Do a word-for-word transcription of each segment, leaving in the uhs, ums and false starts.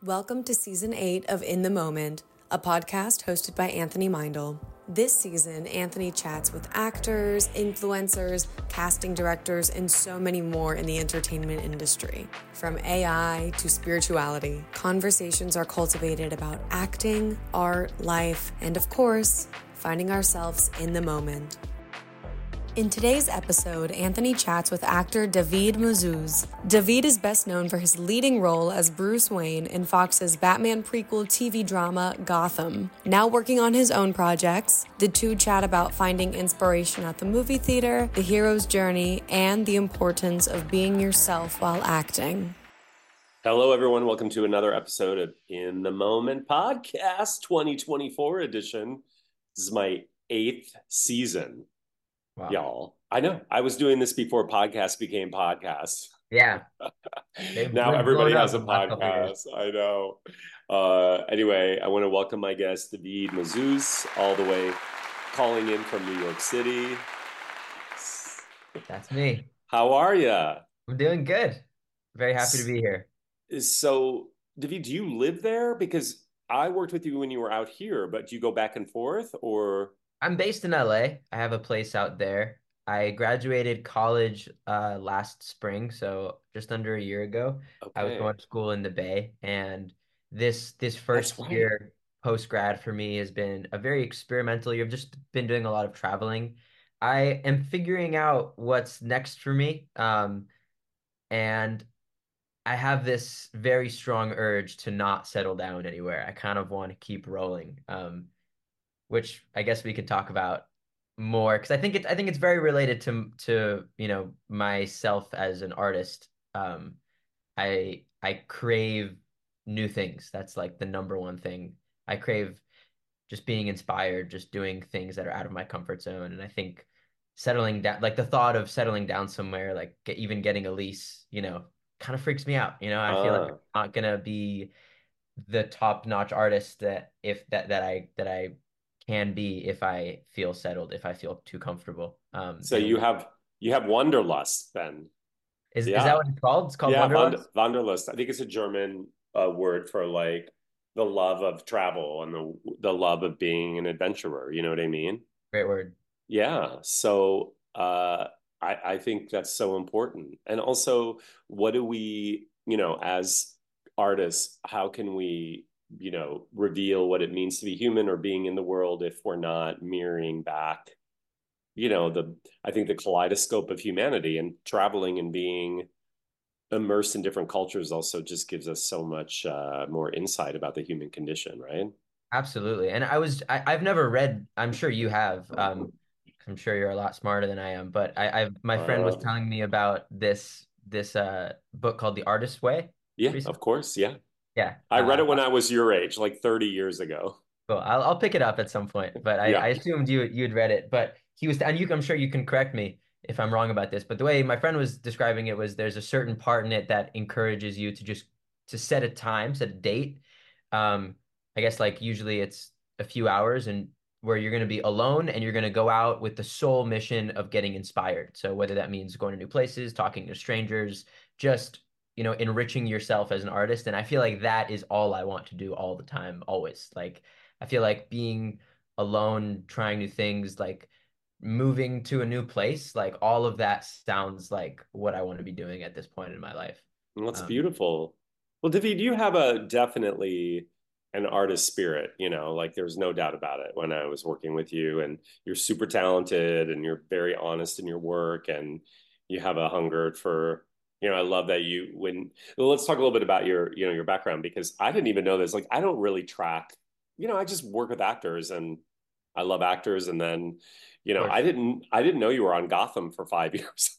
Welcome to Season eight of In the Moment, a podcast hosted by Anthony Meindl. This season, Anthony chats with actors, influencers, casting directors, and so many more in the entertainment industry. From A I to spirituality, conversations are cultivated about acting, art, life, and of course, finding ourselves in the moment. In today's episode, Anthony chats with actor David Mazouz. David is best known for his leading role as Bruce Wayne in Fox's Batman prequel T V drama Gotham. Now working on his own projects, the two chat about finding inspiration at the movie theater, the hero's journey, and the importance of being yourself while acting. Hello, everyone. Welcome to another episode of In the Moment Podcast twenty twenty-four edition. This is my eighth season. Wow. Y'all, I know. I was doing this before podcasts became podcasts. Yeah. Now everybody has a podcast. I know. Uh, anyway, I want to welcome my guest, David Mazouz, all the way calling in from New York City. That's me. How are you? I'm doing good. Very happy to be here. So, David, do you live there? Because I worked with you when you were out here, but do you go back and forth or... I'm based in L A. I have a place out there. I graduated college uh, last spring, so just under a year ago. Okay. I was going to school in the Bay, and this this first right. year post-grad for me has been a very experimental year. I've just been doing a lot of traveling. I am figuring out what's next for me, um, and I have this very strong urge to not settle down anywhere. I kind of want to keep rolling. Um, which I guess we could talk about more because I think it I think it's very related to to you know myself as an artist. Um, I I crave new things. That's like the number one thing. I crave just being inspired, just doing things that are out of my comfort zone. And I think settling down, like the thought of settling down somewhere, like get, even getting a lease, you know, kind of freaks me out. You know, I uh. feel like I'm not gonna be the top-notch artist that if that that I that I can be if I feel settled, if I feel too comfortable. Um, so you have you have Wanderlust then. Is yeah. is that what it's called? It's called yeah, Wanderlust? Wanderlust. I think it's a German uh, word for like the love of travel and the the love of being an adventurer. You know what I mean? Great word. Yeah. So uh, I I think that's so important. And also, what do we, you know, as artists, how can we, you know, reveal what it means to be human or being in the world if we're not mirroring back, you know, the, I think the kaleidoscope of humanity, and traveling and being immersed in different cultures also just gives us so much uh, more insight about the human condition, right? Absolutely. And I was, I, I've never read, I'm sure you have, um, I'm sure you're a lot smarter than I am, but I, I've, my friend uh, was telling me about this, this uh, book called The Artist's Way. Yeah, recently. Of course. Yeah. Yeah. I read uh, it when I was your age, like thirty years ago. Well, I'll, I'll pick it up at some point, but I, yeah. I assumed you, you'd read it, but he was, and you, I'm sure you can correct me if I'm wrong about this, but the way my friend was describing it was there's a certain part in it that encourages you to just, to set a time, set a date. Um, I guess like usually it's a few hours and where you're going to be alone and you're going to go out with the sole mission of getting inspired. So whether that means going to new places, talking to strangers, just you know, enriching yourself as an artist. And I feel like that is all I want to do all the time, always. Like, I feel like being alone, trying new things, like moving to a new place, like all of that sounds like what I want to be doing at this point in my life. Well, that's um, beautiful. Well, David, you have a definitely an artist spirit, you know, like there's no doubt about it when I was working with you, and you're super talented and you're very honest in your work and you have a hunger for, you know, I love that you, when, well, let's talk a little bit about your, you know, your background, because I didn't even know this. Like, I don't really track, you know, I just work with actors and I love actors. And then, you know, I didn't, I didn't know you were on Gotham for five years.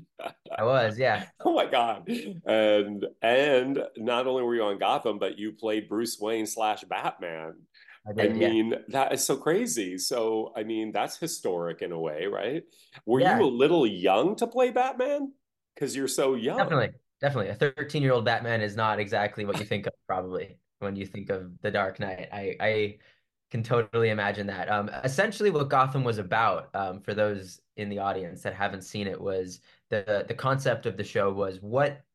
I was, yeah. Oh my God. And, and not only were you on Gotham, but you played Bruce Wayne slash Batman. I, did, I mean, yeah. That is so crazy. So, I mean, that's historic in a way, right? Were yeah. you a little young to play Batman? Because you're so young. Definitely, definitely. A thirteen-year-old Batman is not exactly what you think of, probably, when you think of The Dark Knight. I, I can totally imagine that. Um, essentially, what Gotham was about, um, for those in the audience that haven't seen it, was the the concept of the show was what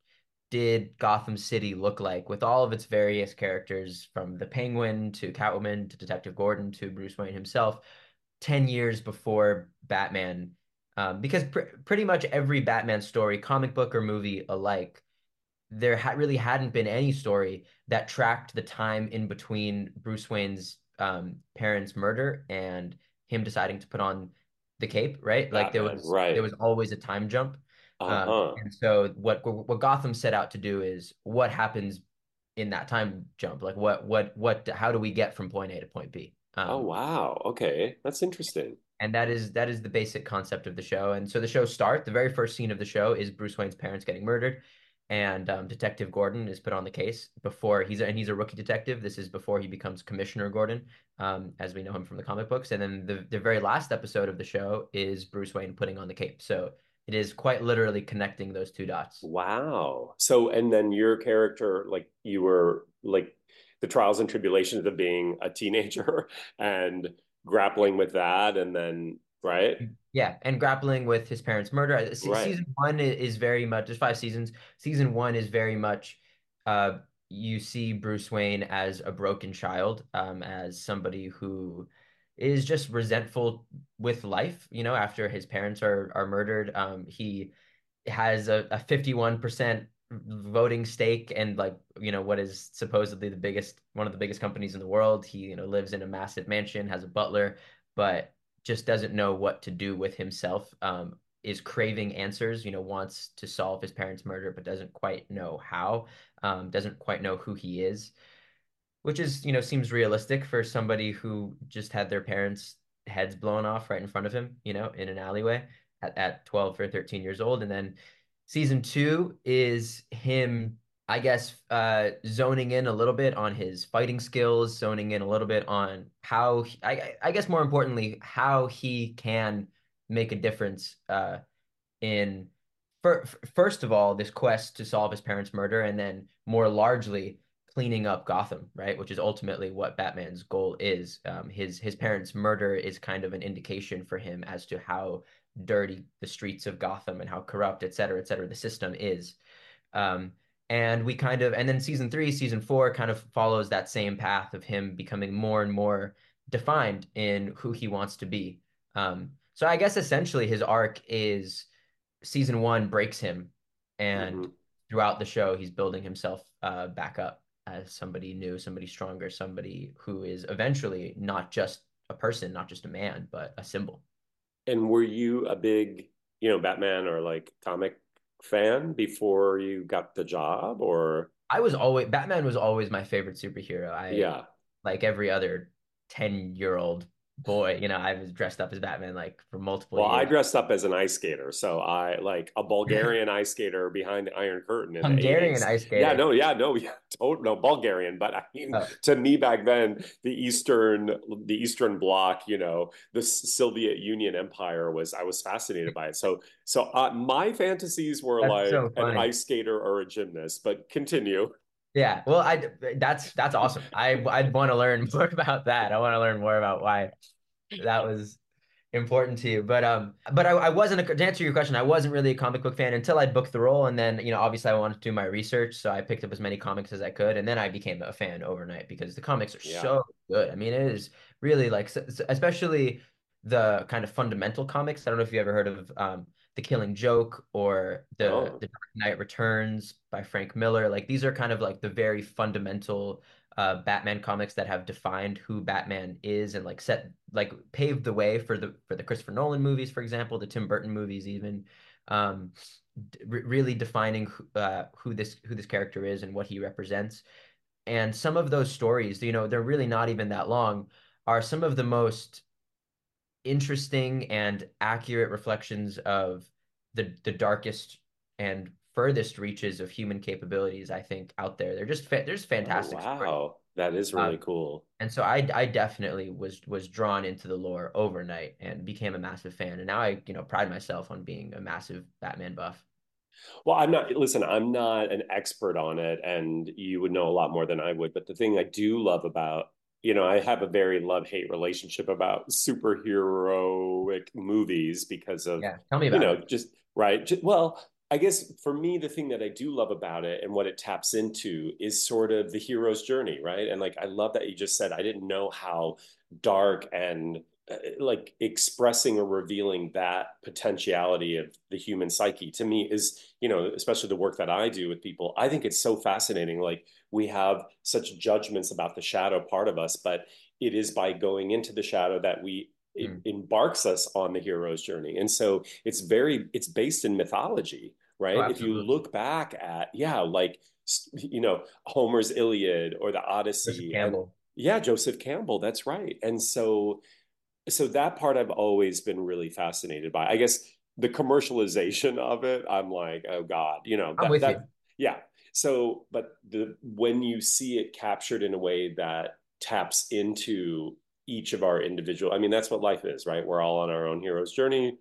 did Gotham City look like with all of its various characters, from the Penguin to Catwoman to Detective Gordon to Bruce Wayne himself, ten years before Batman? Um, because pr pretty much every Batman story, comic book or movie alike, there ha really hadn't been any story that tracked the time in between Bruce Wayne's um, parents' murder and him deciding to put on the cape, right? Like there Batman, was there right. was always a time jump. Um, Uh-huh. and so what what Gotham set out to do is what happens in that time jump? Like what what what how do we get from point A to point B? Oh, Um, wow. Okay. That's interesting. and that is that is the basic concept of the show. And so the show start, the very first scene of the show is Bruce Wayne's parents getting murdered, and um, Detective Gordon is put on the case before he's a, and he's a rookie detective. This is before he becomes Commissioner Gordon, um, as we know him from the comic books. And then the the very last episode of the show is Bruce Wayne putting on the cape. So it is quite literally connecting those two dots. Wow. So, and then your character, like you were like the trials and tribulations of being a teenager and grappling with that, and then, right? Yeah, and grappling with his parents' murder. Uh, Se- Right. Season one is very much, there's five seasons. Season one is very much, uh, you see Bruce Wayne as a broken child, um, as somebody who is just resentful with life, you know, after his parents are are murdered. Um, he has a, a fifty-one percent voting stake and like, you know, what is supposedly the biggest, one of the biggest companies in the world. He, you know, lives in a massive mansion, has a butler, but just doesn't know what to do with himself. Um, is craving answers, you know, wants to solve his parents' murder, but doesn't quite know how, um, doesn't quite know who he is, which is, you know, seems realistic for somebody who just had their parents' heads blown off right in front of him, you know, in an alleyway at, at twelve or thirteen years old. And then season two is him, I guess, uh, zoning in a little bit on his fighting skills, zoning in a little bit on how, he, I, I guess more importantly, how he can make a difference uh, in, fir first of all, this quest to solve his parents' murder, and then more largely, cleaning up Gotham, right? Which is ultimately what Batman's goal is. Um, his his parents' murder is kind of an indication for him as to how dirty the streets of Gotham and how corrupt, et cetera, et cetera, the system is. Um, and we kind of, and then season three, season four kind of follows that same path of him becoming more and more defined in who he wants to be. Um, so I guess essentially his arc is season one breaks him, and Mm-hmm. throughout the show, he's building himself uh, back up as somebody new, somebody stronger, somebody who is eventually not just a person, not just a man, but a symbol. And were you a big, you know, Batman or like comic fan before you got the job, or I was always Batman was always my favorite superhero. I yeah. like every other ten year old boy, you know, I was dressed up as Batman like for multiple Well, I years. dressed up as an ice skater, so I like a Bulgarian ice skater behind the Iron Curtain in the Hungarian eighties. ice Yeah, skater. no, yeah, no, yeah, total, no Bulgarian, but I mean, Oh, to me back then, the Eastern, the Eastern Bloc, you know, the Soviet Union Empire was, I was fascinated by it. So, so uh, my fantasies were that's like so an funny. ice skater or a gymnast. But continue. Yeah, well, I that's that's awesome. I I'd want to learn more about that. I want to learn more about why that was important to you. But um, but I, I wasn't a, to answer your question, I wasn't really a comic book fan until I booked the role, and then you know obviously I wanted to do my research, so I picked up as many comics as I could, and then I became a fan overnight because the comics are Yeah. so good. I mean, it is really like s- especially the kind of fundamental comics. I don't know if you ever heard of um The Killing Joke or the Oh, the Dark Knight Returns by Frank Miller. Like these are kind of like the very fundamental uh, Batman comics that have defined who Batman is and like set like paved the way for the for the Christopher Nolan movies, for example, the Tim Burton movies, even um, d- really defining who, uh, who this who this character is and what he represents. And some of those stories, you know, they're really not even that long, are some of the most interesting and accurate reflections of the the darkest and furthest reaches of human capabilities, I think, out there. They're just fa there's oh, fantastic stories. wow. That is really Um, cool. and so I I definitely was was drawn into the lore overnight and became a massive fan. And now I, you know, pride myself on being a massive Batman buff. Well, I'm not, listen, I'm not an expert on it, and you would know a lot more than I would. But the thing I do love about, you know, I have a very love-hate relationship about superheroic movies because of, Yeah, tell me you about know, it. just, right. Just, well, I guess for me, the thing that I do love about it and what it taps into is sort of the hero's journey, right? And like, I love that you just said, I didn't know how dark and uh, like expressing or revealing that potentiality of the human psyche to me is, you know, especially the work that I do with people, I think it's so fascinating. Like, we have such judgments about the shadow part of us, but it is by going into the shadow that we it Mm. embarks us on the hero's journey. And so it's very, it's based in mythology, Oh, right? If you absolutely. look back at, yeah, like, you know, Homer's Iliad or the Joseph Odyssey, and Campbell. yeah, Joseph Campbell, that's right. And so, so that part I've always been really fascinated by. I guess the commercialization of it, I'm like, oh God, you know, I'm that, with you. that, yeah. So, but the, when you see it captured in a way that taps into each of our individual, I mean, that's what life is, right? We're all on our own hero's journey,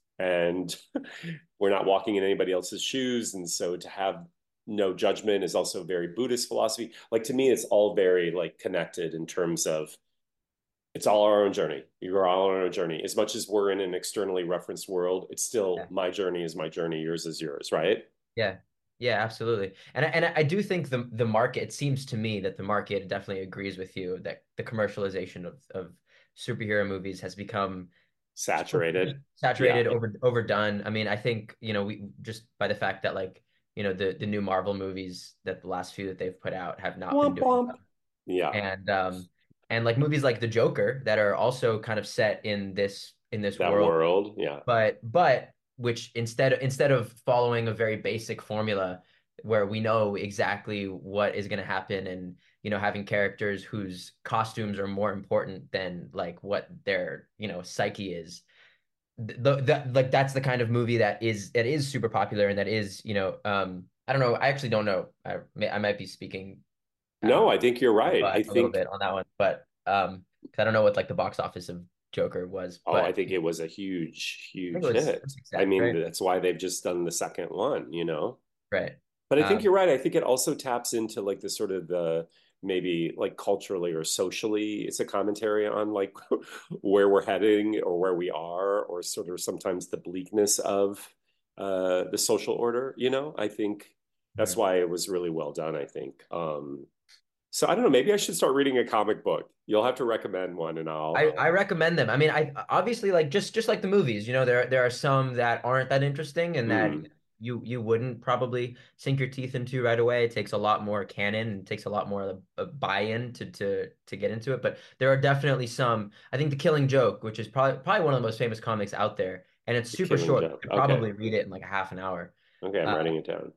and we're not walking in anybody else's shoes. And so to have no judgment is also very Buddhist philosophy. Like, to me, it's all very like connected in terms of it's all our own journey. You're all on our own journey. As much as we're in an externally referenced world, it's still Yeah. my journey is my journey, yours is yours, right? Yeah. Yeah, absolutely. And I, and I do think the the market, it seems to me that the market definitely agrees with you that the commercialization of of superhero movies has become Saturated. Yeah. saturated, over overdone. I mean, I think, you know, we just by the fact that like, you know, the the new Marvel movies that the last few that they've put out have not been Womp doing womp. well. Yeah. And um and like movies like The Joker that are also kind of set in this in this That world, world. Yeah. but but which instead instead of following a very basic formula where we know exactly what is going to happen, and you know, having characters whose costumes are more important than like what their, you know, psyche is, the, the like that's the kind of movie that is that is super popular, and that is, you know, um I don't know, I actually don't know, I may, I might be speaking out of No, I think you're right. I butt a little think, bit on that one, but um 'cause I don't know what like the box office of Joker was, oh, I but think it was a huge, I think it huge was hit. I six, mean, right? that's why they've just done the second one, you know? Right. But I think Um, you're right. I think it also taps into like the sort of the maybe like culturally or socially, it's a commentary on like where we're heading or where we are, or sort of sometimes the bleakness of uh, the social order. You know, I think that's mhm. why it was really well done, I think. Um, so I don't know, maybe I should start reading a comic book. You'll have to recommend one and I, I'll, I recommend them. I mean, I obviously like just just like the movies, you know, there there are some that aren't that interesting and that mm, you you wouldn't probably sink your teeth into right away. It takes a lot more canon and it takes a lot more uh, buy-in to to to get into it. But there are definitely some. I think The Killing Joke, which is probably probably one of the most famous comics out there, and it's The super Killing short. You Joke. could Okay. probably read it in like a half an hour. Okay, I'm Uh, writing it down.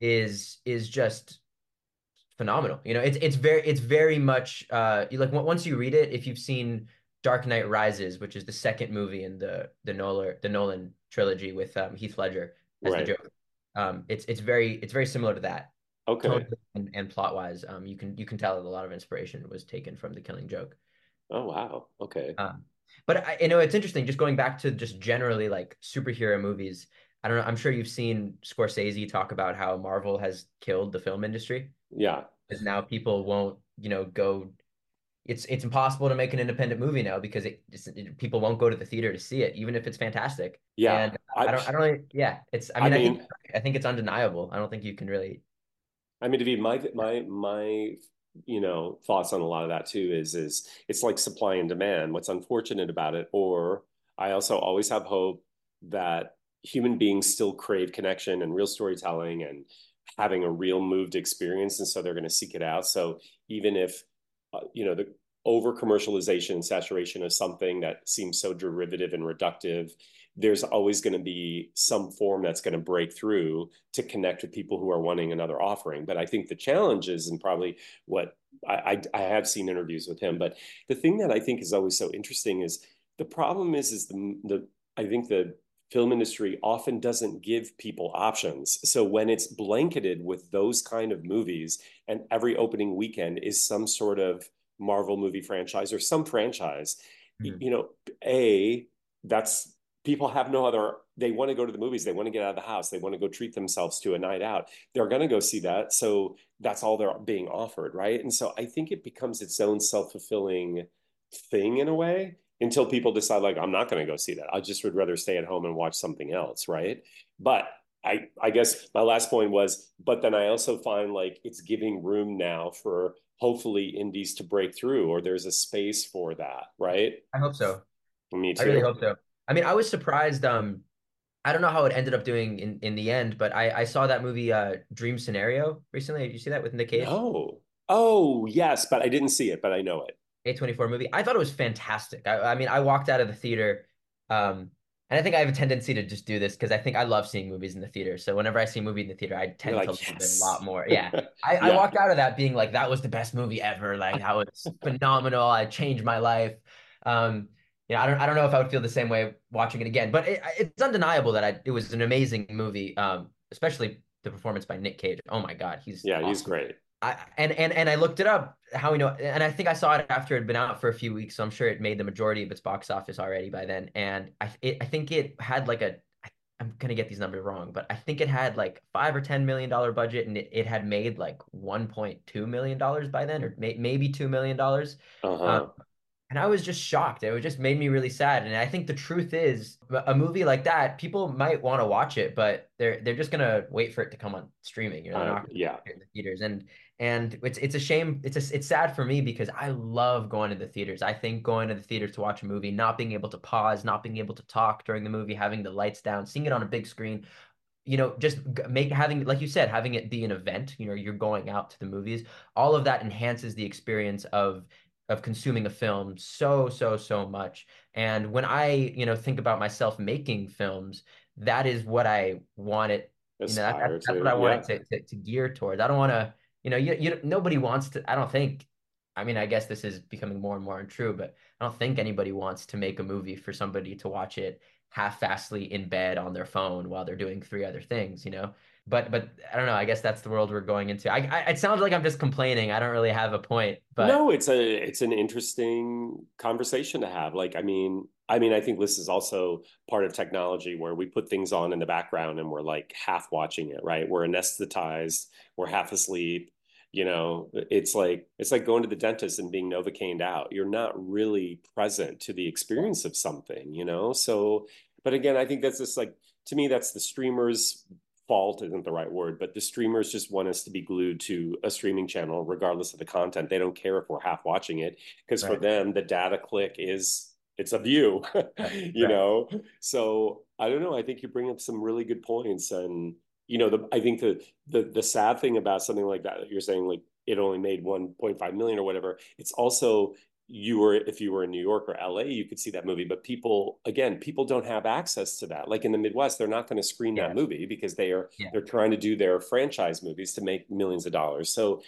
is is just phenomenal. You know, it's it's very it's very much uh you like once you read it, if you've seen Dark Knight Rises, which is the second movie in the the Nolan the Nolan trilogy with um, Heath Ledger as the Right. Joker. Um, it's it's very it's very similar to that tone Okay. and, and plot wise. Um, you can you can tell that a lot of inspiration was taken from The Killing Joke. Oh, wow. Okay. Um, but I, you know, it's interesting just going back to just generally like superhero movies. I don't know. I'm sure you've seen Scorsese talk about how Marvel has killed the film industry Yeah. because now people won't, you know, go. It's it's impossible to make an independent movie now because it, just, it people won't go to the theater to see it, even if it's fantastic. Yeah. And I I don't I don't really, yeah. It's I I mean I think mean, I think it's undeniable. I don't think you can really. I mean, David, my my my you know thoughts on a lot of that too is is it's like supply and demand. What's unfortunate about it, or I also always have hope that human beings still crave connection and real storytelling and having a real moved experience, and so they're going to seek it out. So even if uh, you know the over commercialization and saturation of something that seems so derivative and reductive, there's always going to be some form that's going to break through to connect with people who are wanting another offering. But I think the challenge is, and probably what I, I, I have seen interviews with him, but the thing that I think is always so interesting is the problem is, is the, the I think the film industry often doesn't give people options. So when it's blanketed with those kind of movies and every opening weekend is some sort of Marvel movie franchise or some franchise, Mhm. you know, A, that's people have no other, they want to go to the movies, they want to get out of the house, they want to go treat themselves to a night out, they're going to go see that, so that's all they're being offered, right? And so I think it becomes its own self-fulfilling thing in a way until people decide like, I'm not going to go see that, I just would rather stay at home and watch something else, right? But I I guess my last point was, but then I also find like it's giving room now for hopefully indies to break through, or there's a space for that, right? I hope so. Me I really too. hope so. I mean, I was surprised. Um, I don't know how it ended up doing in in the end, but I I saw that movie, uh, Dream Scenario recently. Did you see that with Nick Cage? No. Oh, yes, but I didn't see it, but I know it. A twenty-four movie. I thought it was fantastic. I, I mean, I walked out of the theater, um, and I think I have a tendency to just do this because I think I love seeing movies in the theater. So whenever I see a movie in the theater, I You're tend to like, love it a lot yes. more. Yeah. I, I Yeah. walked out of that being like, that was the best movie ever. Like that was phenomenal. I changed my life. Um, you know, I don't I don't know if I would feel the same way watching it again, but it, it's undeniable that I it was an amazing movie. Um, especially the performance by Nick Cage. Oh my God, he's Yeah, he's awesome. great. I and and and I looked it up how we know, and I think I saw it after it had been out for a few weeks, so I'm sure it made the majority of its box office already by then. And I it, I think it had like a I, I'm gonna get these numbers wrong, but I think it had like five or ten million dollar budget, and it, it had made like one point two million dollars by then, or may, maybe two million dollars. Um, Uh-huh. and I was just shocked. It just made me really sad. And I think the truth is, a movie like that, people might want to watch it, but they're they're just gonna wait for it to come on streaming. You know, they're Uh, not gonna yeah. watch it in the theaters. And and it's it's a shame. It's a, it's sad for me because I love going to the theaters. I think going to the theaters to watch a movie, not being able to pause, not being able to talk during the movie, having the lights down, seeing it on a big screen, you know, just make having, like you said, having it be an event, you know, you're going out to the movies, all of that enhances the experience of of consuming a film so, so, so much. And when I, you know, think about myself making films, that is what I want it, you know, that, that Aspire that's what to. I want Yeah. it to, to, to gear towards. I don't want to, you know, you, you nobody wants to, I don't think, I mean, I guess this is becoming more and more untrue, but I don't think anybody wants to make a movie for somebody to watch it half-assedly in bed on their phone while they're doing three other things, you know? But but I don't know. I guess that's the world we're going into. I, I it sounds like I'm just complaining. I don't really have a point, but No, it's a it's an interesting conversation to have. Like, I mean, I mean, I think this is also part of technology where we put things on in the background and we're like half watching it, right? We're anesthetized, we're half asleep. You know, it's like it's like going to the dentist and being Novocained out. You're not really present to the experience of something, you know? So, but again, I think that's just like to me, that's the streamers fault isn't the right word, but the streamers just want us to be glued to a streaming channel, regardless of the content. They don't care if we're half watching it because for right, them, the data click is it's a view, right, you right. know? So I don't know. I think you bring up some really good points. And, you know, the, I think the, the, the sad thing about something like that, you're saying like it only made one point five million or whatever. It's also you were if you were in New York or L A, you could see that movie. But people, again, people don't have access to that. Like in the Midwest, they're not going to screen that Yeah, movie because they are yeah. they're trying to do their franchise movies to make millions of dollars. So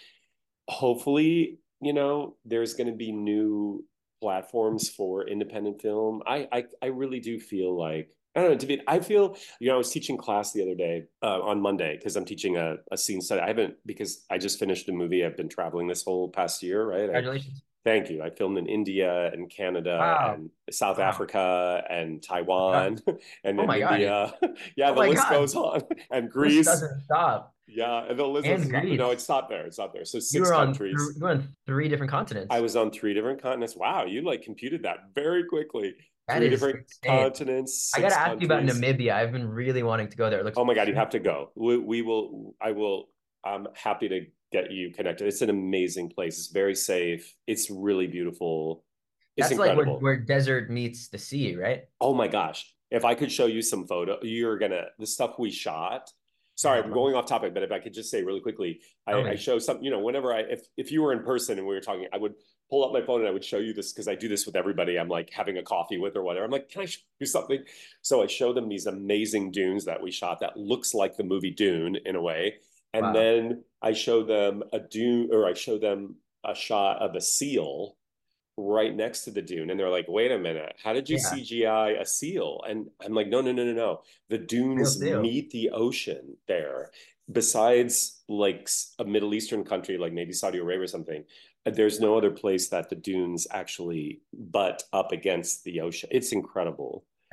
hopefully, you know, there's going to be new platforms for independent film. I I, I really do feel like. I don't know, David. I feel, you know, I was teaching class the other day uh, on Monday because I'm teaching a, a scene study. I haven't, because I just finished a movie. I've been traveling this whole past year, right? I Congratulations. Thank you. I filmed in India and Canada Wow. and South Wow. Africa and Oh my God. Taiwan and Oh my God. Namibia. Yeah, Oh the my list God. goes on. And List Greece. doesn't stop. Yeah, and the list And doesn't stop. No, Greece. it's not there. It's not there. So You six were on th countries. you were on three different I continents. was on three different continents. Wow, you like computed that very quickly. That Three is different insane. continents, I gotta six ask you about countries. Namibia. I've been really wanting to go there. It looks Oh my God, you have to beautiful. go. We, we will, I will, I'm happy to get you connected. It's an amazing place. It's very safe. It's really beautiful. It's That's like where incredible. where desert meets the sea, right? Oh my gosh. If I could show you some photo, you're gonna the stuff we shot. Yeah, Sorry, I'd I'm love going to. off topic, but if I could just say really quickly, Tell I, I me. show some, you know, whenever I if if you were in person and we were talking, I would pull up my phone and I would show you this because I do this with everybody I'm like having a coffee with or whatever. I'm like, can I show you something? So I show them these amazing dunes that we shot that looks like the movie Dune in a way. And Wow. then I show them a dune or I show them a shot of a seal right next to the dune and they're like, wait a minute, how did you Yeah. C G I a seal? And I'm like, no, no, no, no, no, the Real dunes deal. meet the ocean there. Besides like a Middle Eastern country like maybe Saudi Arabia or something, there's no other place that the dunes actually butt up against the ocean. It's incredible.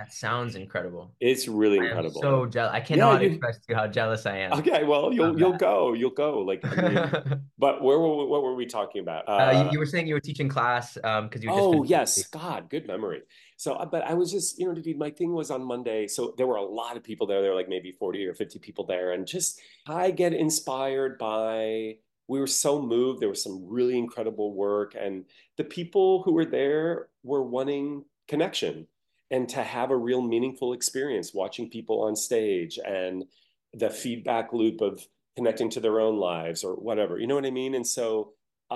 That sounds incredible. It's really I am incredible. so jealous. I Yeah, cannot you express to you how jealous I am okay, well, of you'll you'll go. You'll go. Like, I mean, that. but where were we, what were we talking about? Uh, you, Uh you were saying you were teaching class um because you had just oh, finished. yes. God, good memory. So, uh, but I was just, you know, David, my thing was on Monday. So there were a lot of people there. There were like maybe forty or fifty people there. And just, I get inspired by, we were so moved. There was some really incredible work. And the people who were there were wanting connection and to have a real meaningful experience watching people on stage and the feedback loop of connecting to their own lives or whatever. You know what I mean? And so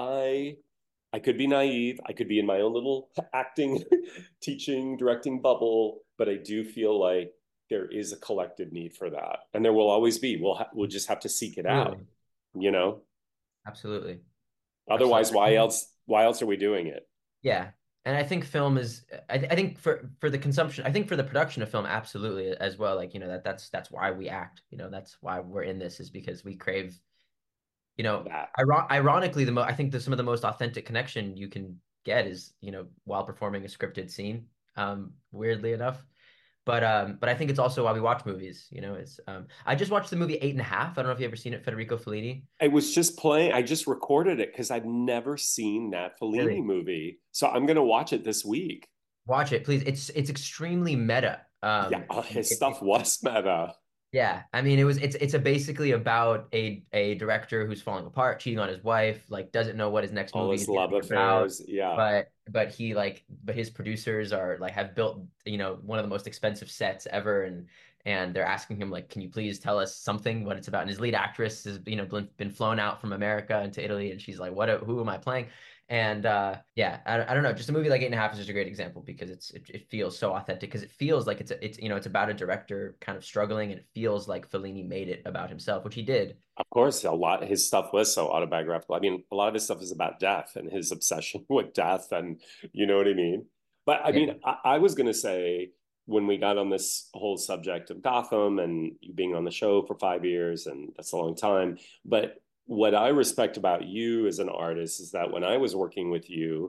I I could be naive. I could be in my own little acting, teaching, directing bubble, but I do feel like there is a collective need for that, and there will always be. We'll ha- we'll just have to seek it out, Absolutely. you know. Absolutely. Otherwise, Absolutely. why else? Why else are we doing it? Yeah. And I think film is I, th I think for for the consumption, I think for the production of film, absolutely as well. Like, you know, that that's that's why we act. You know, that's why we're in this is because we crave, you know, That iron ironically, the mo I think the some of the most authentic connection you can get is, you know, while performing a scripted scene, um, weirdly enough. But um, but I think it's also why we watch movies. You know, it's um, I just watched the movie Eight and a Half. I don't know if you ever seen it, Federico Fellini. I was just playing. I just recorded it because I've never seen that Fellini Really? movie, so I'm gonna watch it this week. Watch it, please. It's it's extremely meta. Yeah, Um, uh, and his it, stuff it, was meta. yeah, I mean, it was it's it's a basically about a a director who's falling apart, cheating on his wife, like doesn't know what his next All movie his is going to love be about. affairs. Yeah, But but he like but his producers are like have built, you know, one of the most expensive sets ever, and and they're asking him like, can you please tell us something what it's about? And his lead actress has, you know, been, been flown out from America into Italy, and she's like, what? Who am I playing? And uh, yeah, I, I don't know. Just a movie like Eight and a Half is just a great example because it's it, it feels so authentic because it feels like it's a, it's you know it's about a director kind of struggling and it feels like Fellini made it about himself, which he did. of course, a lot his stuff was so autobiographical. I mean, a lot of his stuff is about death and his obsession with death, and you know what I mean. But I Yeah, mean, I, I was going to say when we got on this whole subject of Gotham and you being on the show for five years, and that's a long time. But what I respect about you as an artist is that when I was working with you,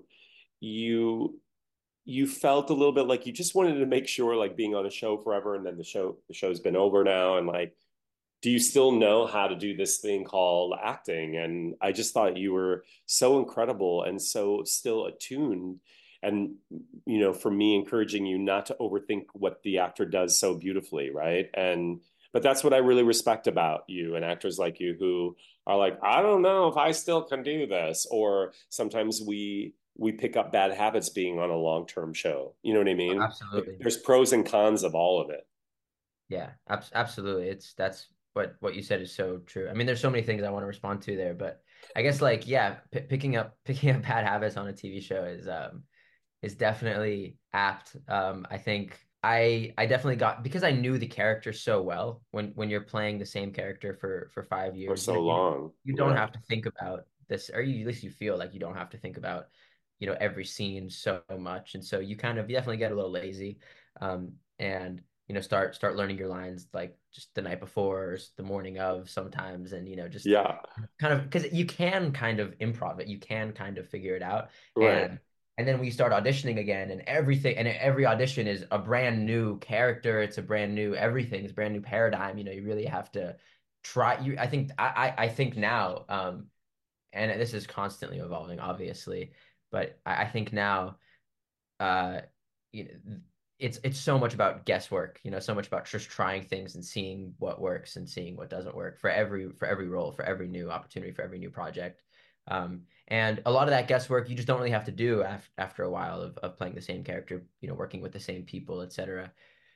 you you felt a little bit like you just wanted to make sure, like being on a show forever, and then the show the show's been over now, and like do you still know how to do this thing called acting? And I just thought you were so incredible and so still attuned. And, you know, for me, encouraging you not to overthink what the actor does so beautifully, right? And, but that's what I really respect about you and actors like you who are like, I don't know if I still can do this. Or sometimes we, we pick up bad habits being on a long-term show. You know what I mean? Like absolutely. there's pros and cons of all of it. Yeah, ab absolutely. It's that's what what you said is so true. I mean, there's so many things I want to respond to there, but I guess like yeah, p picking up picking up bad habits on a T V show is um is definitely apt. Um, I think I I definitely got because I knew the character so well when when you're playing the same character for for five For years, you so know, you long. you don't Yeah. have to think about this, or you, at least you feel like you don't have to think about, you know, every scene so much, and so you kind of you definitely get a little lazy, um, and you know start start learning your lines like just the night before or the morning of sometimes, and you know just Yeah. kind of because you can kind of improv it, you can kind of figure it out, Right. and and then we start auditioning again, and everything, and every audition is a brand new character. It's a brand new everything. It's a brand new paradigm. You know, you really have to try. You, I think, I, I I think now, um, and this is constantly evolving, obviously, but I, I think now, uh, you know, it's it's so much about guesswork. You know, so much about just trying things and seeing what works and seeing what doesn't work for every for every role, for every new opportunity, for every new project. Um, and a lot of that guesswork you just don't really have to do af after a while of, of playing the same character, you know, working with the same people, et cetera.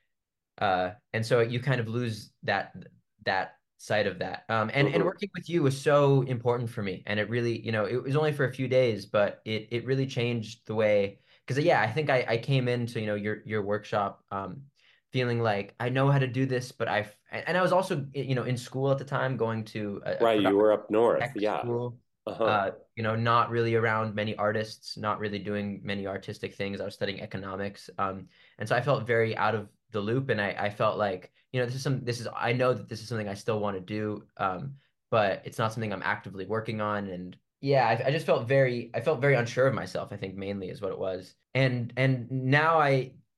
Uh, and so you kind of lose that that side of that. Um, and and Hmm. working with you was so important for me, and it really, you know, it was only for a few days, but it it really changed the way. Because yeah, I think I I came into, you know, your your workshop, um, feeling like I know how to do this, but I and I was also, you know, in school at the time, going to a, a Right. You production were up north. tech Yeah. school. Uh-huh. Uh, you know, not really around many artists, not really doing many artistic things. I was studying economics. Um, and so I felt very out of the loop, and I, I felt like, you know, this is some this is I know that this is something I still want to do, um, but it's not something I'm actively working on. And yeah, I, I just felt very I felt very unsure of myself, I think mainly is what it was. And and now I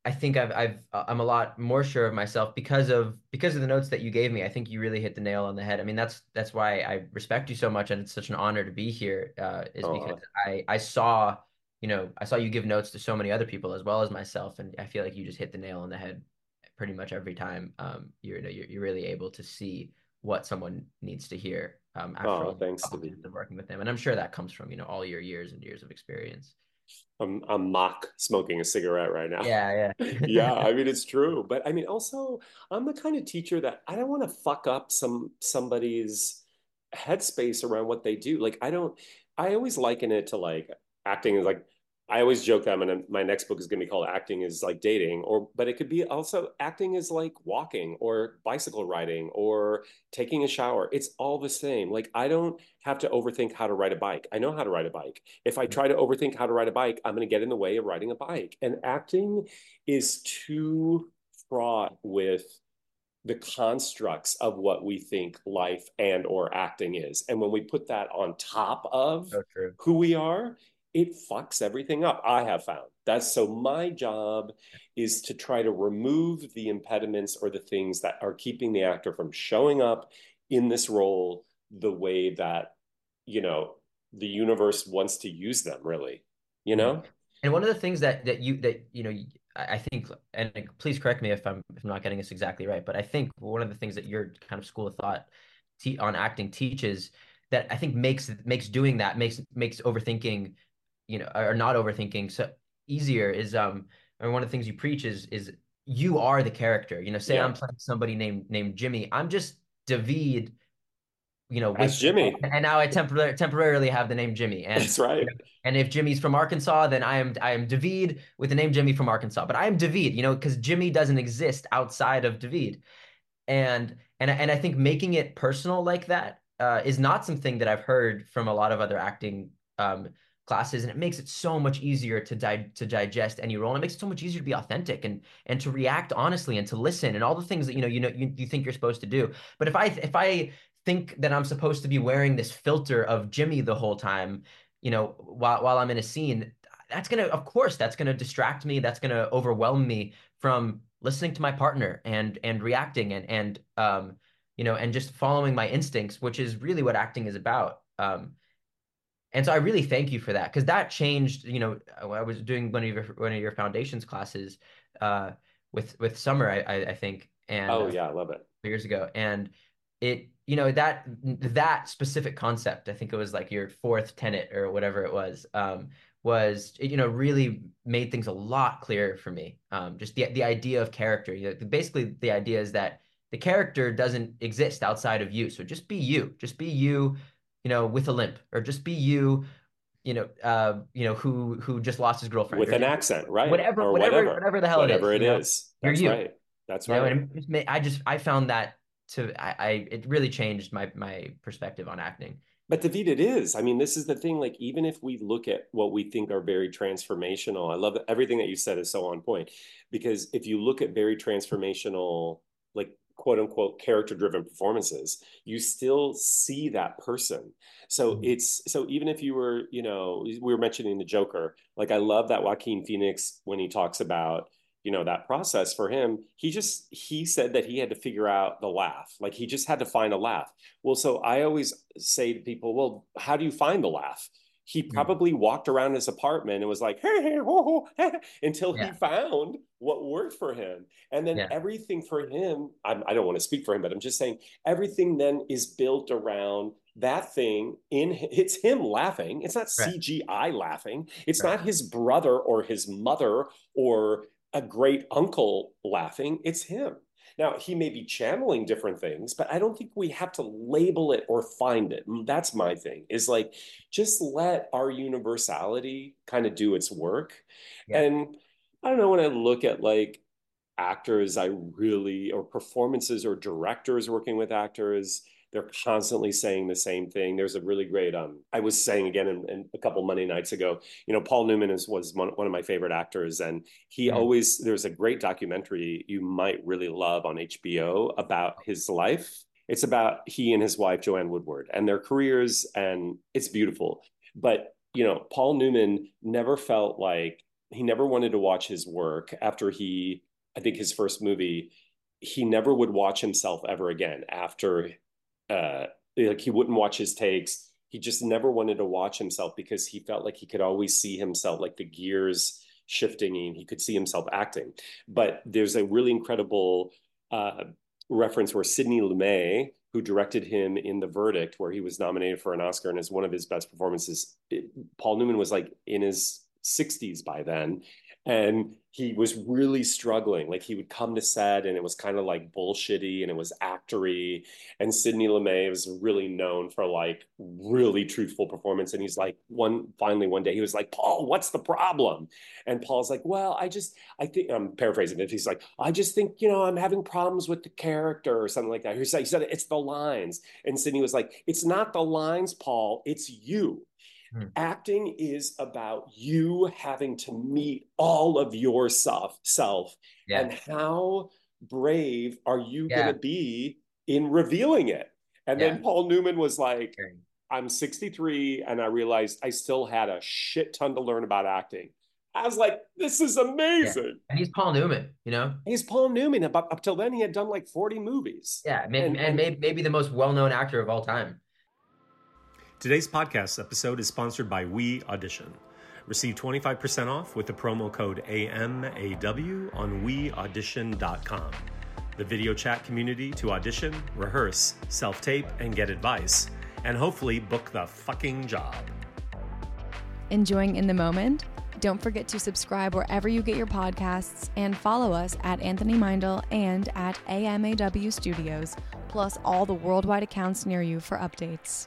I think I've I've uh, I'm a lot more sure of myself because of because of the notes that you gave me. I think you really hit the nail on the head. I mean, that's that's why I respect you so much, and it's such an honor to be here. Uh, is because Oh, I I saw, you know, I saw you give notes to so many other people as well as myself, and I feel like you just hit the nail on the head pretty much every time. Um, you're you know, you're, you're really able to see what someone needs to hear um, after oh, only a thanks, couple David. minutes of working with them, and I'm sure that comes from you know all your years and years of experience. I'm I'm mock smoking a cigarette right now. Yeah, Yeah, yeah. I mean it's true, but I mean also I'm the kind of teacher that I don't want to fuck up some somebody's headspace around what they do. Like I don't I always liken it to like acting is like I always joke that I'm gonna my next book is gonna be called Acting is like dating, or but it could be also acting is like walking or bicycle riding or taking a shower. It's all the same. Like I don't have to overthink how to ride a bike. I know how to ride a bike. If I try to overthink how to ride a bike, I'm going to get in the way of riding a bike. And acting is too fraught with the constructs of what we think life and or acting is. And when we put that on top of So true. who we are, it fucks everything up. I have found that's so my job is to try to remove the impediments or the things that are keeping the actor from showing up in this role the way that, you know, the universe wants to use them, really, you Mm. know? And one of the things that that you that you know I I think, and please correct me if I'm if I'm not getting this exactly right, but I think one of the things that your kind of school of thought te on acting teaches that I think makes makes doing that makes makes overthinking, you know, or not overthinking so easier is um and one of the things you preach is is you are the character. You know, say Yeah. I'm playing somebody named named Jimmy. I'm just David, you know, As with Jimmy. and now I temporarily temporarily have the name Jimmy. And That's you right. know, and if Jimmy's from Arkansas, then I am I am David with the name Jimmy from Arkansas. But I am David, you know, because Jimmy doesn't exist outside of David. And and and I think making it personal like that uh, is not something that I've heard from a lot of other acting um, classes, and it makes it so much easier to di to digest any role. And it makes it so much easier to be authentic and and to react honestly and to listen and all the things that you know you know you, you think you're supposed to do. But if I if I think that I'm supposed to be wearing this filter of Jimmy the whole time, you know, while while I'm in a scene, that's gonna, of course, that's gonna distract me. That's gonna overwhelm me from listening to my partner and and reacting and and um you know and just following my instincts, which is really what acting is about. Um, and so I really thank you for that because that changed. You know, I was doing one of your one of your foundations classes uh, with with Summer, I I, I think, and Oh uh, yeah, I love it. years ago, and it you know that that specific concept, I think it was like your fourth tenet or whatever it was, um, was it, you know really made things a lot clearer for me. Um, just the the idea of character. You know, basically the idea is that the character doesn't exist outside of you. So just be you. Just be you. You know, with a limp, or just be you. You know, uh, you know who who just lost his girlfriend, With or an just accent, right? whatever, Or whatever, whatever. whatever the hell it Whatever is. it You know, is. you're That's you. right. That's You know, right. and it just made, I just I found that to I, I it really changed my my perspective on acting. But David, it is. I mean, this is the thing. Like, even if we look at what we think are very transformational, I love that everything that you said is so on point. Because if you look at very transformational, like quote unquote, character driven performances, you still see that person. So Mhm. it's so even if you were, you know, we were mentioning the Joker, like I love that Joaquin Phoenix when he talks about you know that process for him he just he said that he had to figure out the laugh like he just had to find a laugh. Well, so I always say to people, well, how do you find the laugh? He Mhm. probably walked around his apartment and was like, hey, hey, whoa, whoa, hey, until he Yeah, found what worked for him. And then yeah, everything for him, I'm, I don't want to speak for him, but I'm just saying everything then is built around that thing in it's him laughing. It's not right, C G I laughing. It's right, not his brother or his mother or a great uncle laughing. It's him. Now, he may be channeling different things, but I don't think we have to label it or find it. That's my thing, is like just let our universality kind of do its work. yeah. And I don't know, when I look at like actors, I really, or performances or directors working with actors, they're constantly saying the same thing. There's a really great, um, I was saying again in, in a couple Monday nights ago, you know, Paul Newman is, was one, one of my favorite actors. And he Mhm. always, there's a great documentary you might really love on H B O about his life. It's about he and his wife, Joanne Woodward, and their careers. And it's beautiful. But, you know, Paul Newman never felt like he never wanted to watch his work after he, I think his first movie, he never would watch himself ever again after, uh, like he wouldn't watch his takes. He just never wanted to watch himself because he felt like he could always see himself, like the gears shifting and he could see himself acting. But there's a really incredible uh, reference where Sidney Lumet, who directed him in The Verdict, where he was nominated for an Oscar and is one of his best performances, it, Paul Newman was like in his sixties by then. And he was really struggling. Like he would come to set and it was kind of like bullshitty and it was actory. And Sidney Lumet was really known for like really truthful performance. And he's like, one finally one day he was like, Paul, what's the problem? And Paul's like, well, I just, I think, I'm paraphrasing it. He's like, I just think, you know, I'm having problems with the character or something like that. He said, he said it's the lines. And Sidney was like, it's not the lines, Paul, it's you. Hmm. Acting is about you having to meet all of yourself self yeah. and how brave are you yeah. going to be in revealing it? And yeah. then Paul Newman was like, I'm sixty-three and I realized I still had a shit ton to learn about acting. I was like, this is amazing. Yeah. And he's Paul Newman, you know? He's Paul Newman. Up, up till then, he had done like forty movies. Yeah, maybe, and, and maybe, maybe the most well-known actor of all time. Today's podcast episode is sponsored by We Audition. Receive twenty-five percent off with the promo code A M A W on we audition dot com. The video chat community to audition, rehearse, self-tape, and get advice. And hopefully book the fucking job. Enjoying In the Moment? Don't forget to subscribe wherever you get your podcasts and follow us at Anthony Meindl and at A M A W Studios, plus all the worldwide accounts near you for updates.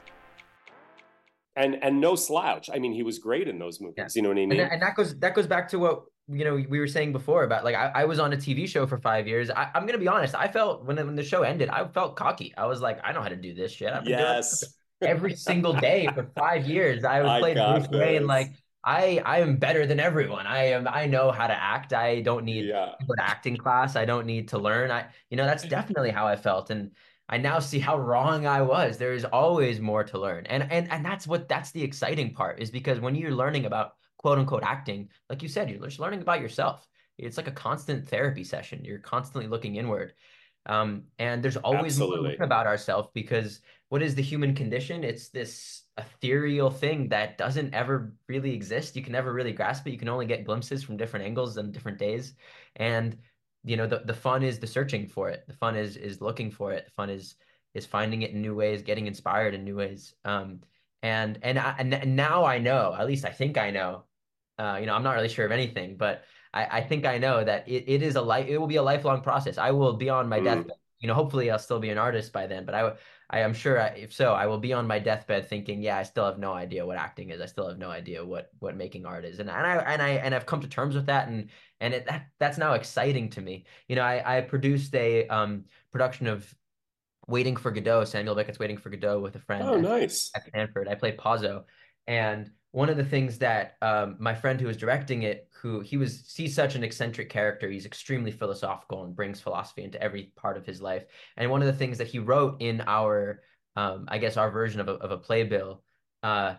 And and no slouch. I mean, he was great in those movies. Yeah. You know what I mean? And that, and that goes that goes back to what you know we were saying before about like I, I was on a T V show for five years. I, I'm gonna be honest. I felt when when the show ended, I felt cocky. I was like, I know how to do this shit. I've been yes. doing it every single day for five years. I was playing Bruce Wayne. Like I I am better than everyone. I am. I know how to act. I don't need yeah. an acting class. I don't need to learn. I you know that's definitely how I felt. And I now see how wrong I was. There is always more to learn. And and and that's what that's the exciting part is because when you're learning about quote unquote acting, like you said, you're just learning about yourself. It's like a constant therapy session. You're constantly looking inward. Um, and there's always Absolutely. more to learn about ourselves because what is the human condition? It's this ethereal thing that doesn't ever really exist. You can never really grasp it. You can only get glimpses from different angles and different days. And you know, the, the fun is the searching for it. The fun is is looking for it. The fun is is finding it in new ways, getting inspired in new ways. Um, and and, I, and now I know, at least I think I know. Uh, you know, I'm not really sure of anything, but I, I think I know that it, it is a life. It will be a lifelong process. I will be on my mm. deathbed. You know, hopefully I'll still be an artist by then. But I I am sure I, if so, I will be on my deathbed thinking, yeah, I still have no idea what acting is. I still have no idea what what making art is. And and I and I and I've come to terms with that. And and it that that's now exciting to me. You know, I I produced a um production of Waiting for Godot, Samuel Beckett's Waiting for Godot with a friend. Oh, at, nice. At Stanford. I played Pazzo. And one of the things that um, my friend who was directing it, who he was, he's such an eccentric character. He's extremely philosophical and brings philosophy into every part of his life. And one of the things that he wrote in our, um, I guess, our version of a, of a playbill uh,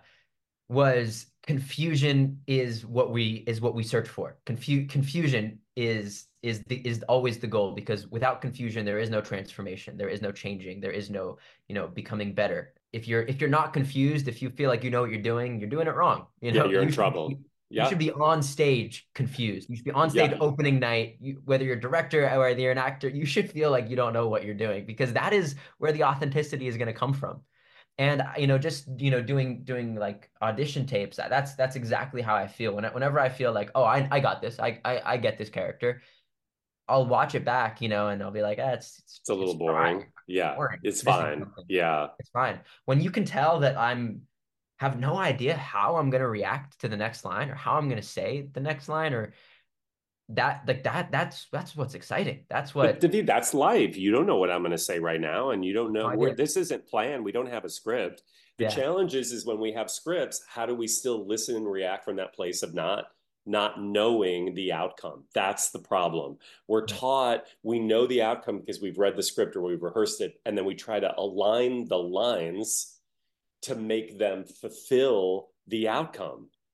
was confusion is what we is what we search for. Confu- confusion is is the, is always the goal because without confusion there is no transformation, there is no changing, there is no you know becoming better. If you're if you're not confused, if you feel like you know what you're doing, you're doing it wrong. You know, yeah, you're you in trouble. Be, yeah. You should be on stage confused. You should be on stage yeah. opening night. You, whether you're a director or whether you're an actor, you should feel like you don't know what you're doing because that is where the authenticity is going to come from. And you know, just you know, doing doing like audition tapes. That's that's exactly how I feel. When I, whenever I feel like, oh, I I got this. I I, I get this character. I'll watch it back, you know, and I'll be like, ah, it's, it's it's a little it's boring. Fine. Yeah, boring. It's fine. Yeah, it's fine. When you can tell that I'm have no idea how I'm gonna react to the next line or how I'm gonna say the next line or that like that that's that's what's exciting. That's what but, David, that's life. You don't know what I'm going to say right now and you don't know where this isn't planned. We don't have a script. The yeah. challenge is is when we have scripts, how do we still listen and react from that place of not not knowing the outcome? That's the problem. We're taught we know the outcome because we've read the script or we've rehearsed it, and then we try to align the lines to make them fulfill the outcome.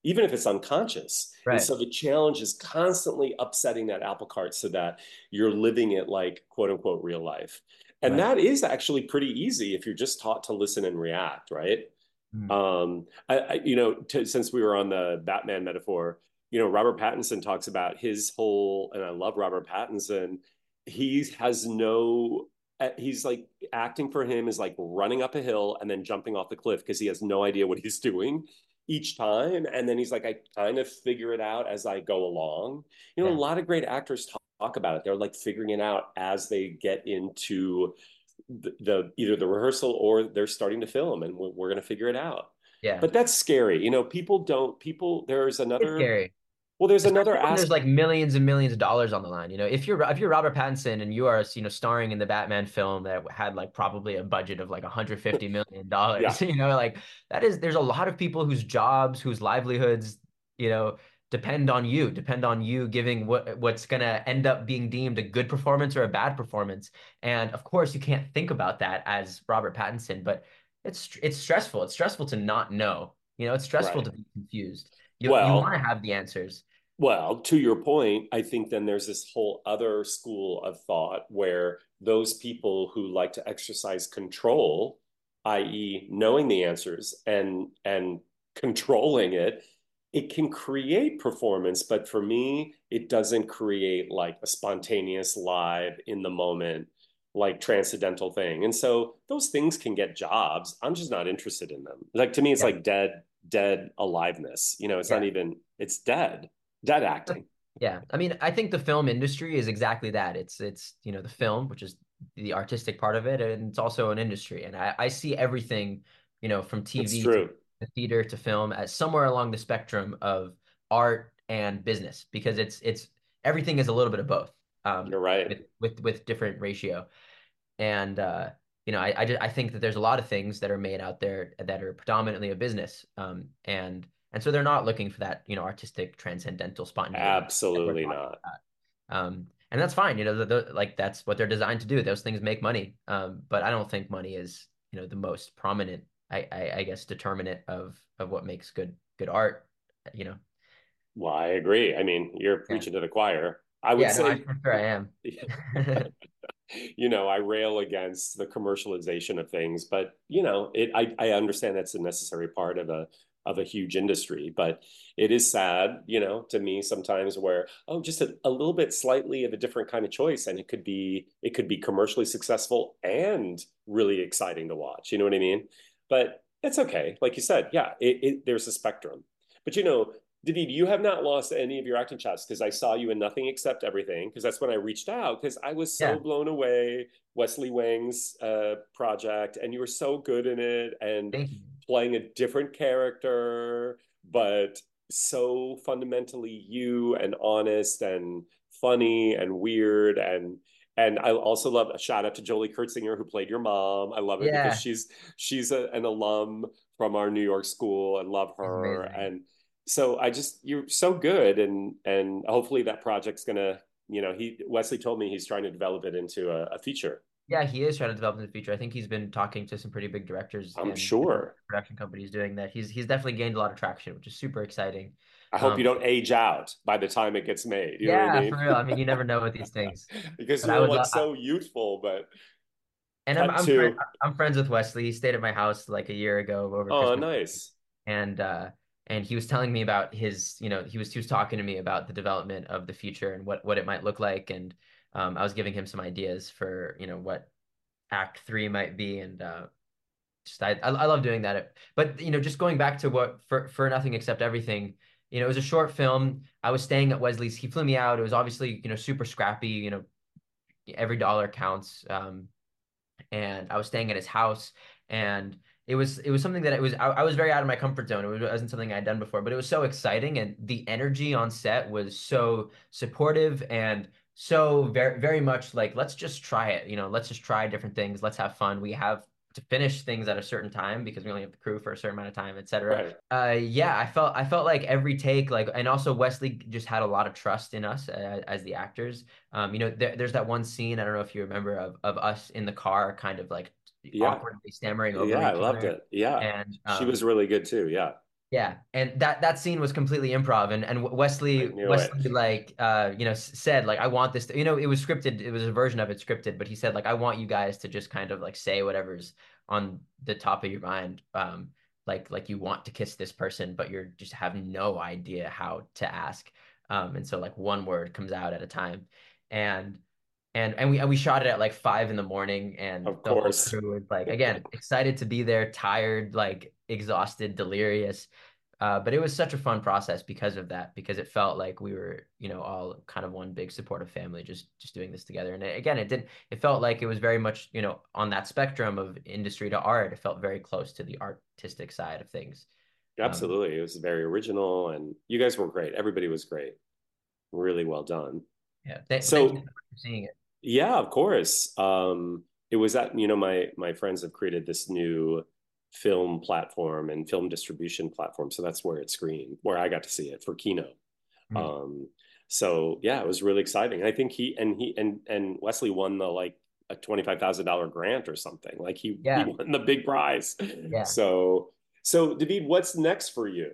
even if it's unconscious. And Right. so the challenge is constantly upsetting that apple cart so that you're living it like quote unquote real life. And Right. that is actually pretty easy if you're just taught to listen and react, right? Mhm. Um, I, I you know, to, since we were on the Batman metaphor, you know, Robert Pattinson talks about his whole, and I love Robert Pattinson. He has no, uh, he's like acting for him is like running up a hill and then jumping off the cliff because he has no idea what he's doing each time. And then he's like, I kind of figure it out as I go along. You know, a Yeah. lot of great actors talk, talk about it. They're like figuring it out as they get into the, the either the rehearsal or they're starting to film, and we're, we're going to figure it out. Yeah. But that's scary. You know, people don't, people, there's It's another, scary. well, there's another Especially when there's aspect. like millions and millions of dollars on the line. You know, if you're if you're Robert Pattinson and you are, you know, starring in the Batman film that had like probably a budget of like one hundred fifty million Yeah, dollars, you know, like that is there's a lot of people whose jobs, whose livelihoods, you know, depend on you, depend on you giving what what's gonna end up being deemed a good performance or a bad performance. And of course, you can't think about that as Robert Pattinson, but it's it's stressful. It's stressful to not know. You know, it's stressful right. to be confused. You you want Well, to have the answers. Well, to your point, I think then there's this whole other school of thought where those people who like to exercise control, i e, knowing the answers and and controlling it, it can create performance, but for me, it doesn't create like a spontaneous live in the moment like transcendental thing. And so those things can get jobs. I'm just not interested in them. Like to me, it's Yeah. like dead, dead aliveness. You know, it's not Yeah. even, it's dead. Dead acting. Yeah. I mean, I think the film industry is exactly that. It's it's, you know, the film, which is the artistic part of it, and it's also an industry. And I, I see everything, you know, from It's T V to, true. to theater to film as somewhere along the spectrum of art and business because it's it's everything is a little bit of both. Um, You're right. with with with different ratio. And uh, you know, I I, just, I think that there's a lot of things that are made out there that are predominantly a business. Um, and and so they're not looking for that, you know, artistic, transcendental spontaneity that we're Absolutely talking not. about. Um, and that's fine, you know, the, the, like that's what they're designed to do. Those things make money. Um, but I don't think money is, you know, the most prominent, I, I, I guess, determinant of of what makes good good art. You know. Well, I agree. I mean, you're Yeah. preaching to the choir. I would Yeah. No, I'm say, sure I am. you know, I rail against the commercialization of things, but you know, it I, I understand that's a necessary part of a of a huge industry, but it is sad, you know, to me sometimes where, oh, just a, a little bit slightly of a different kind of choice and it could be it could be commercially successful and really exciting to watch. You know what I mean? But it's okay. Like you said, yeah, it, it there's a spectrum. But you know, David, you have not lost any of your acting chops because I saw you in Nothing Except Everything because that's when I reached out because I was so Yeah. blown away Wesley Wang's uh, project and you were so good in it and Thank you. playing a different character, but so fundamentally you and honest and funny and weird and and I also love a shout out to Jolie Kurtzinger who played your mom. I love it because Yeah. she's she's a, an alum from our New York school and love It's her amazing. and so I just you're so good and and hopefully that project's gonna you know he Wesley told me he's trying to develop it into a, a feature. Yeah, he is trying to develop in the future. I think he's been talking to some pretty big directors I'm and different sure. production companies doing that. He's he's definitely gained a lot of traction, which is super exciting. I hope you Um, don't age out by the time it gets made. You know what I yeah, for mean? real. I mean, you never know with these things. Because But I you'll would look love, so youthful, but and I'm cut I'm friend, to I'm friends with Wesley. He stayed at my house like a year ago over oh Christmas, nice. and uh, and he was telling me about his, you know, he was he was talking to me about the development of the future and what what it might look like, and um, I was giving him some ideas for, you know, what Act Three might be, and uh, just I, I love doing that. But you know, just going back to what for for Nothing Except Everything, you know, it was a short film. I was staying at Wesley's. He flew me out. It was obviously, you know, super scrappy. You know, every dollar counts. Um, and I was staying at his house, and it was it was something that it was I, I was very out of my comfort zone. It wasn't something I'd done before, but it was so exciting, and the energy on set was so supportive and so very very much like let's just try it. You know, let's just try different things. Let's have fun. We have to finish things at a certain time because we only have the crew for a certain amount of time, et cetera. Right. Uh, yeah, I felt I felt like every take, like, and also Wesley just had a lot of trust in us uh, as the actors. Um, you know, there, there's that one scene, I don't know if you remember, of of us in the car, kind of like Yeah. awkwardly stammering over Yeah, I each loved other. it. Yeah. And She um, was really good too. Yeah. Yeah, and that that scene was completely improv, and and I Wesley knew it. Wesley like uh you know said like I want this to, you know it was scripted, it was a version of it scripted, but he said like I want you guys to just kind of like say whatever's on the top of your mind, um like like you want to kiss this person, but you're just have no idea how to ask, um and so like one word comes out at a time, and and and we and we shot it at like five in the morning, and Of the whole course. crew was like again excited to be there, tired, like exhausted, delirious. Uh, but it was such a fun process because of that, because it felt like we were, you know, all kind of one big supportive family, just just doing this together. And it, again, it didn't. It felt like it was very much, you know, on that spectrum of industry to art. It felt very close to the artistic side of things. Um, Absolutely. It was very original and you guys were great. Everybody was great. Really well done. yeah. Th thank you So for seeing it. yeah, of course. Um, it was that, you know, my my friends have created this new film platform and film distribution platform. So that's where it screened, where I got to see it for Kino. Mm. Um, so yeah, it was really exciting. I think he and he and and Wesley won the like a twenty-five thousand dollar grant or something. Like he he Yeah. won the big prize. Yeah. So so David, what's next for you?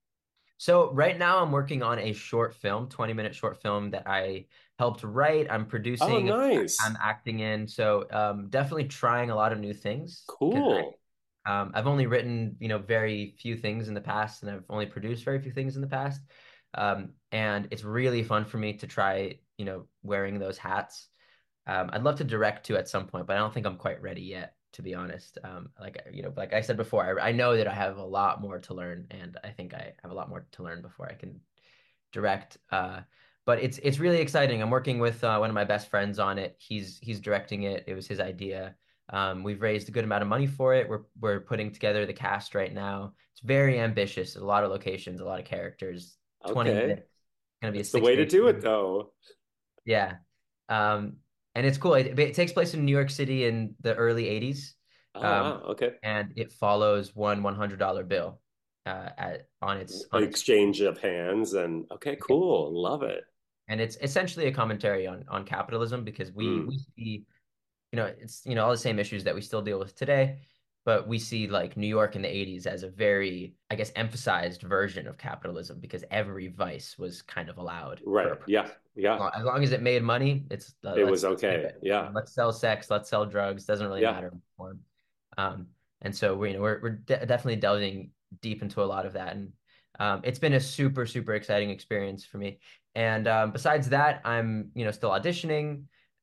So right now I'm working on a short film, twenty minute short film that I helped write. I'm Oh, producing, I'm nice. acting in. So um, definitely trying a lot of new things because Cool. I um, I've only written, you know, very few things in the past, and I've only produced very few things in the past. Um, and it's really fun for me to try, you know, wearing those hats. Um, I'd love to direct too at some point, but I don't think I'm quite ready yet, to be honest. Um, like you know, like I said before, I, I know that I have a lot more to learn, and I think I have a lot more to learn before I can direct. Uh, but it's it's really exciting. I'm working with uh, one of my best friends on it. He's he's directing it. It was his idea. Um, we've raised a good amount of money for it. We're we're putting together the cast right now. It's very ambitious. A lot of locations, a lot of characters. twenty Okay. minutes. Gonna be a That's the six way to day do it series. though. Yeah. Um, and it's cool. It, it takes place in New York City in the early eighties. Oh, Um, wow. Okay. and it follows one one hundred dollar bill uh, at on its on its Exchange of hands and okay, cool. Love it. and it's essentially a commentary on on capitalism because we Mm, we see, you know, it's, you know, all the same issues that we still deal with today, but we see like New York in the eighties as a very, I guess, emphasized version of capitalism because every vice was kind of allowed for a right. Yeah. price. Yeah. Well, as long as it made money, it's uh, It was let's let's do okay. it. Yeah. Let's sell sex, let's sell drugs, doesn't really Yeah. matter what form. Um, and so we, you know, we're we're de definitely delving deep into a lot of that, and um, it's been a super super exciting experience for me. And um, besides that, I'm, you know, still auditioning.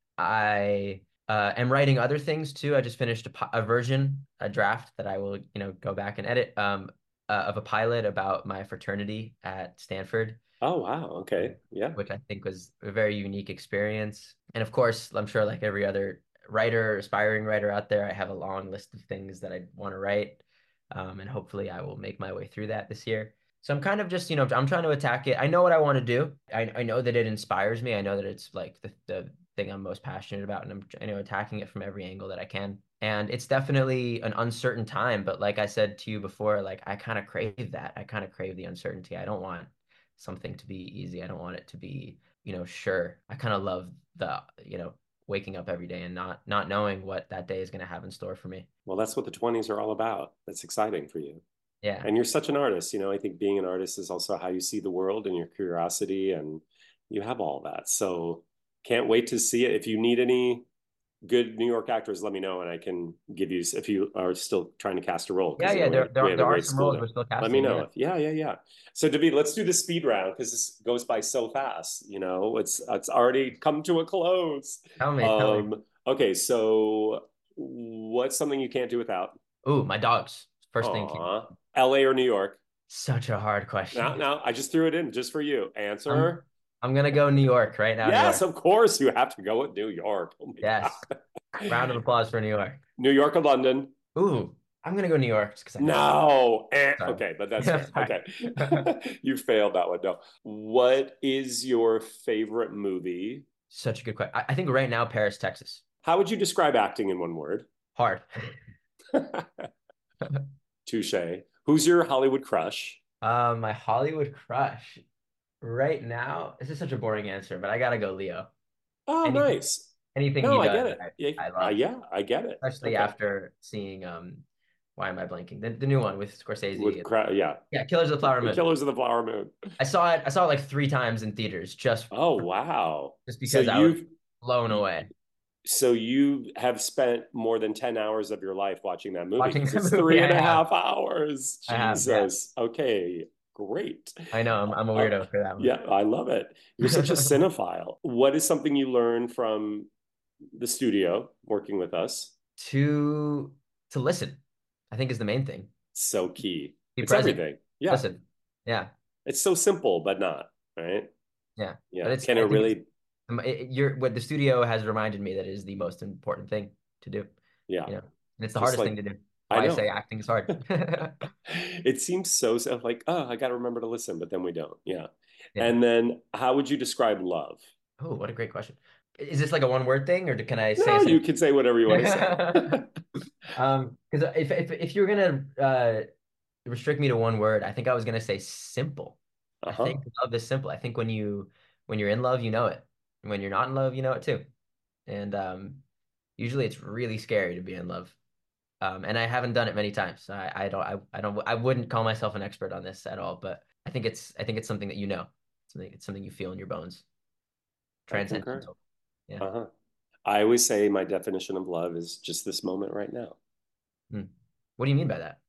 I uh, am writing other things too. I just finished a, a version, a draft that I will, you know, go back and edit, um, uh, of a pilot about my fraternity at Stanford, Oh, wow. Okay. Yeah. which I think was a very unique experience. And of course, I'm sure like every other writer, aspiring writer out there, I have a long list of things that I want to write. Um, and hopefully I will make my way through that this year. So I'm kind of just, you know, I'm trying to attack it. I know what I want to do. I, I know that it inspires me. I know that it's like the, the thing I'm most passionate about, and I'm, you know, attacking it from every angle that I can. And it's definitely an uncertain time, but like I said to you before, like I kind of crave that. I kind of crave the uncertainty. I don't want something to be easy. I don't want it to be, you know, sure. I kind of love the, you know, waking up every day and not not knowing what that day is going to have in store for me. Well, that's what the twenties are all about. That's exciting for you. Yeah. And you're such an artist. You know, I think being an artist is also how you see the world and your curiosity, and you have all that. So can't wait to see it. If you need any good New York actors, let me know, and I can give you if you are still trying to cast a role Yeah, because you yeah, know we there have we there have a there are great some school roles there. we're still Let me casting, know yeah. if yeah, yeah, yeah. So David, let's do the speed round because this goes by so fast. You know, it's it's already come to a close. Tell me, tell me. Um, okay, so what's something you can't do without? Ooh, my dogs. First thing came. Aw, L A or New York? Such a hard No, question. no, I just threw it in just for you. I'm Answer. I'm gonna go New York right now, New Yes, York. of course you have to go with New York. Oh my Yes. God. Round of applause for New York. New York or London? Ooh, I'm gonna go New York just because I know. No. Eh, Sorry. okay, but that's fair. Sorry. Okay. You failed that one. No. What is your favorite movie? Such a good question. I, I think right now, Paris, Texas. How would you describe acting in one word? Hard. Touche. Who's your Hollywood crush? Uh, my Hollywood crush right now. This is such a boring answer, but I gotta go Leo. Oh, Anything, nice. anything he No, I does, get it. I, Yeah, I uh, love, yeah, I get it. especially Okay. after seeing um why am I blanking? The, the new one with With Scorsese. cra- yeah, Yeah, Killers of the Flower The Moon. Killers of the Flower Moon. I saw it. I saw it like three times in theaters just Oh, wow. just So because I was you've blown you, away so you have spent more than ten hours of your life watching that movie watching because that it's movie. three and I a have. half hours. I have. Yeah. Jesus. Okay, great. I know. I'm I'm a Uh, weirdo for that yeah, I love it. You're such a one. cinephile. What is something you learned from the studio working with us? To to listen, I think is the main thing. So key. Be It's present. everything. Yeah. Listen. Yeah. It's so simple, but not, right? Yeah. But Yeah. it's Can it I think it's really? um, it, you're what the studio has reminded me that is the most important thing to do. Yeah. You know, and it's the Just hardest like, thing to do. I Why I say know. acting is hard. It seems so, so like, oh, I got to remember to listen, but then we don't. Yeah. Yeah. And then how would you describe love? Oh, what a great question. Is this like a one word thing or can I say No, a you sentence? can say whatever you want to say. Um, because if, if if you're gonna uh restrict me to one word, I think I was gonna say simple. I Uh-huh. think love is simple. I think when you when you're in love, you know it. And when you're not in love, you know it too. And um usually it's really scary to be in love. Um, and I haven't done it many times. So I, I don't I, I don't I wouldn't call myself an expert on this at all, but I think it's I think it's something that you know. Something it's something you feel in your bones. I concur. Transcendental. Yeah. Uh-huh. I always say my definition of love is just this moment right now. Hmm. What do you mean by that?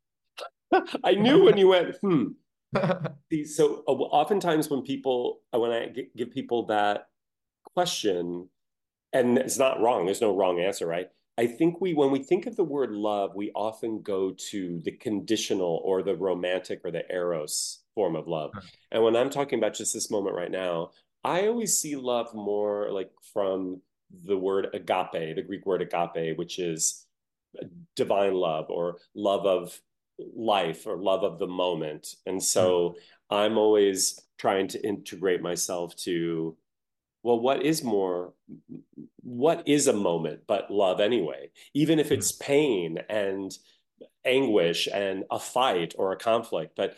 I knew when you went, hmm. See, so uh, oftentimes when people, uh, when I g- give people that question, and it's not wrong, there's no wrong answer, right? I think we, when we think of the word love, we often go to the conditional or the romantic or the eros form of love. And when I'm talking about just this moment right now, I always see love more like from the word agape, the Greek word agape, which is divine love or love of life or love of the moment. And Hmm. so I'm always trying to integrate myself to, well, what is more, what is a moment but love anyway? Even if Hmm. it's pain and anguish and a fight or a conflict, but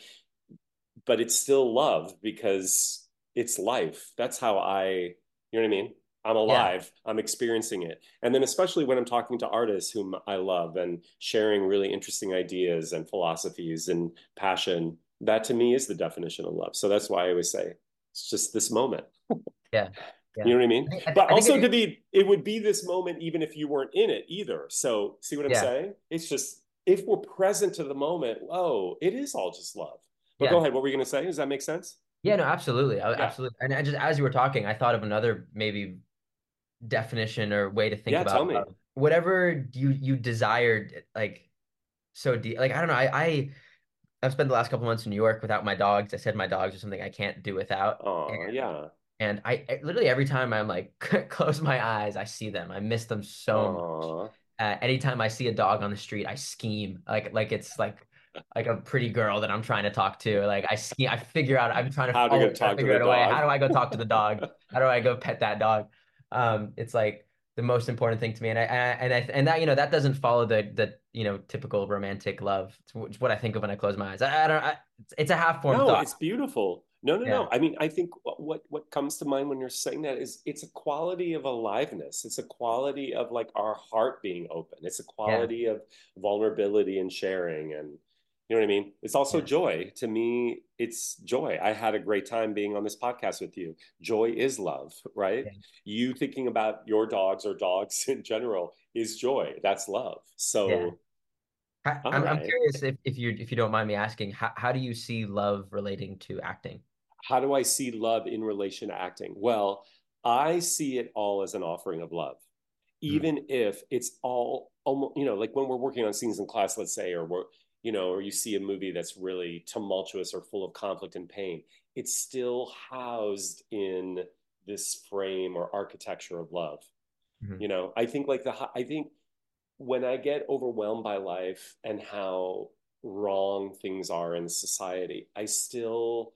but it's still love because it's life. That's how I, you know what I mean? I'm Yeah. alive, I'm experiencing it. And then, especially when I'm talking to artists whom I love and sharing really interesting ideas and philosophies and passion, that to me is the definition of love. So that's why I always say it's just this moment. Yeah. You Yeah. know what I I mean? think I, th But I think also, it, David, it would be this moment even if you weren't in it either. So, see what I'm yeah. saying? It's just if we're present to the moment, whoa, it is all just love. But go Yeah. ahead. What were you going to say? Does that make sense? Yeah, no, absolutely. I- Yeah. Absolutely. And I just as you were talking, I thought of another maybe definition or way to think Yeah. Tell about me. love. Whatever you you desired like so deep. Like I don't know. I I I've spent the last couple months in New York without my dogs. I said my dogs are something I can't do without. Oh, yeah. And I, I literally every time I'm like close my eyes, I see them. I miss them so much. Oh, Uh, anytime I see a dog on the street, I scheme like like it's like like a pretty girl that I'm trying to talk to. Like I scheme, I figure out. I'm trying to how to go always try to talk to figure the out a way. How dog. do I go talk to the dog? How do I go pet that dog? Um, it's like the most important thing to me, and I, I and I and that you know that doesn't follow the the you know typical romantic love. It's what I think of when I close my eyes. I, I don't. I, it's, it's a half formed No, thought. it's beautiful. No, no, Yeah. no. I mean, I think what what comes to mind when you're saying that is it's a quality of aliveness. It's a quality of like our heart being open. It's a Yeah. quality of vulnerability and sharing and you know what I mean? It's also Yeah. joy. To me, it's joy. I had a great time being on this podcast with you. Joy is love, right? Yeah. You thinking about your dogs or dogs in general is joy. That's love. Yeah. So, I, all I'm I'm right. curious if, if you if you don't mind me asking, how, how do you see love relating to acting? How do I see love in relation to acting? Well, I see it all as an offering of love, Mm, even if it's all almost, you know, like when we're working on scenes in class, let's say, or we're, you know, or you see a movie that's really tumultuous or full of conflict and pain, it's still housed in this frame or architecture of love. mhm, You know, I think like the, I think when I get overwhelmed by life and how wrong things are in society, I still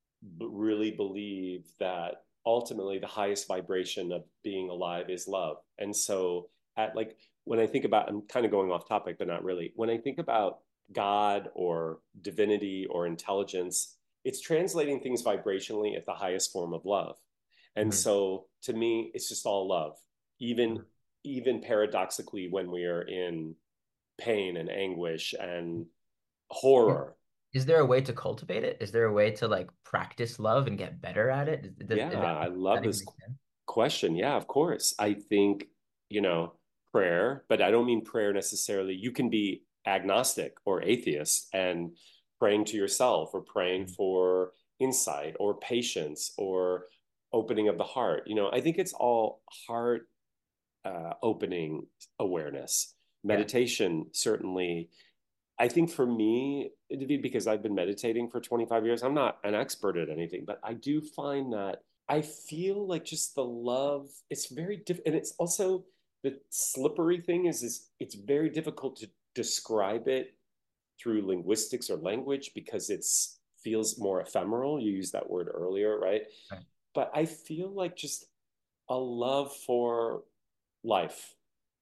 really believe that ultimately the highest vibration of being alive is love. And so at like when I think about, I'm kind of going off topic, but not really. When I think about God or divinity or intelligence, it's translating things vibrationally at the highest form of love. And mhm, so to me, it's just all love. Even mhm. even paradoxically when we are in pain and anguish and Is, horror. is there a way to cultivate it? Is there a way to like practice love and get better at it? Is, does, Yeah, is that, I does love that even this make sense? question. Yeah, of course. I think, you know, prayer, but I don't mean prayer necessarily. You can be agnostic or atheist and praying to yourself or praying Mm. for insight or patience or opening of the heart. You know, I think it's all heart uh, opening awareness. Yeah. Meditation, certainly. I think for me, because I've been meditating for twenty-five years, I'm not an expert at anything, but I do find that I feel like just the love, it's very different. And it's also the slippery thing is, is it's very difficult to describe it through linguistics or language because it's feels more ephemeral. You used that word earlier, right? Right. But I feel like just a love for life.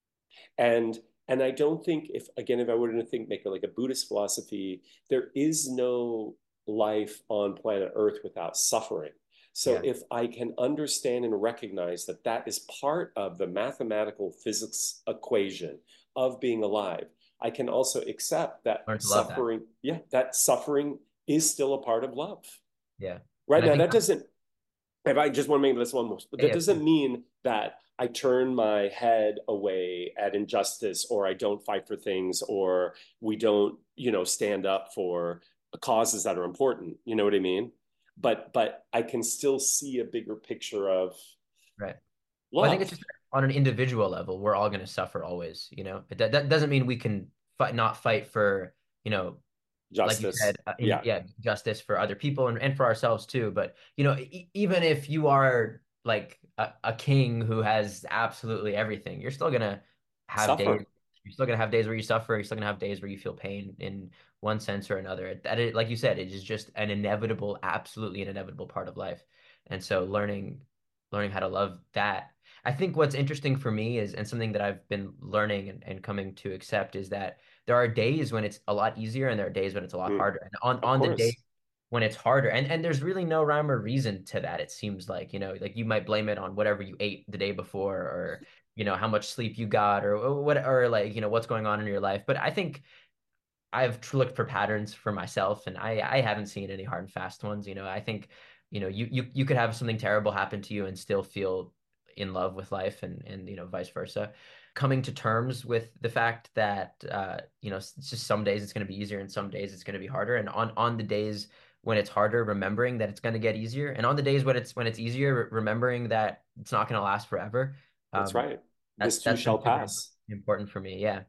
And and I don't think if again, if I were to think make it like a Buddhist philosophy, there is no life on planet Earth without suffering. So Yeah. if I can understand and recognize that that is part of the mathematical physics equation of being alive, I can also accept that Learn to love that. suffering, yeah, that suffering is still a part of love. Yeah. Right And I now, think that doesn't if I just want to make this one more, but yeah, that yeah, doesn't mean that I turn my head away at injustice or I don't fight for things or we don't, you know, stand up for causes that are important. You know what I mean? But but I can still see a bigger picture of right. Well, I think it's love, just on an individual level, we're all going to suffer always, you know. That that doesn't mean we can fight, not fight for, you know, like you said, justice. uh, in Yeah, yeah, justice for other people and, and for ourselves too. But you know, e even if you are like a, a king who has absolutely everything, you're still gonna have days. suffer. You're still gonna have days where you suffer. You're still gonna have days where you feel pain in one sense or another. That it, like you said, it is just an inevitable, absolutely an inevitable part of life. And so learning, learning how to love that. I think what's interesting for me is, and something that I've been learning and, and coming to accept is that there are days when it's a lot easier and there are days when it's a lot Mm, harder. And on of on the day course. when it's harder, and and there's really no rhyme or reason to that. It seems like, you know, like you might blame it on whatever you ate the day before, or you know how much sleep you got, or or what, or like you know what's going on in your life. But I think I've tr- looked for patterns for myself, and I I haven't seen any hard and fast ones. You know, I think you know you you you could have something terrible happen to you and still feel in love with life, and and you know vice versa. Coming to terms with the fact that uh, you know it's just some days it's going to be easier and some days it's going to be harder, and on on the days when it's harder, remembering that it's going to get easier, and on the days when it's when it's easier, re- remembering that it's not going to last forever. That's Um, right. that's This too that's been shall super pass. important for me. Yeah.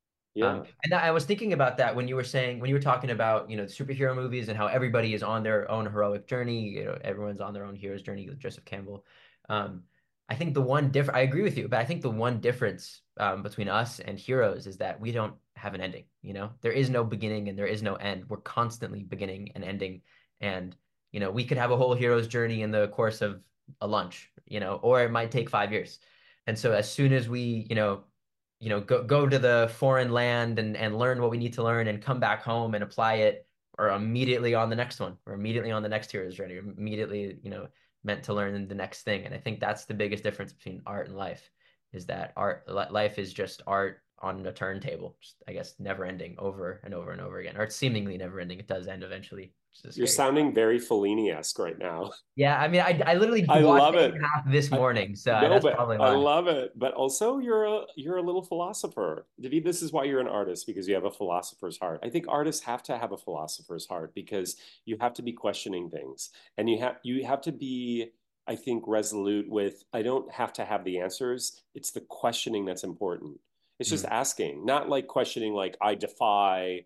Um, Yeah. and I was thinking about that when you were saying, when you were talking about, you know, the superhero movies and how everybody is on their own heroic journey, you know, everyone's on their own hero's journey with Joseph Campbell. Um, I think the one different, I agree with you, but I think the one difference um, between us and heroes is that we don't have an ending, you know, there is no beginning and there is no end. We're constantly beginning and ending. And, you know, we could have a whole hero's journey in the course of a lunch, you know, or it might take five years. And so as soon as we, you know, you know, go go to the foreign land and and learn what we need to learn and come back home and apply it, or immediately on the next one, or immediately on the next hero's journey, or immediately, you know, meant to learn the next thing. And I think that's the biggest difference between art and life, is that art life is just art on a turntable, just, I guess, never ending over and over and over again, or it's seemingly never ending. It does end eventually, which is a You're scary. sounding very Fellini-esque right now. Yeah, I mean, I I literally I watched love eight and it. a half this I morning, so no, that's but probably I why. love it. But also, you're a you're a little philosopher. David, this is why you're an artist because you have a philosopher's heart. I think artists have to have a philosopher's heart because you have to be questioning things, and you have you have to be, I think, resolute with. I don't have to have the answers. It's the questioning that's important. It's just Mm, asking, not like questioning like I defy,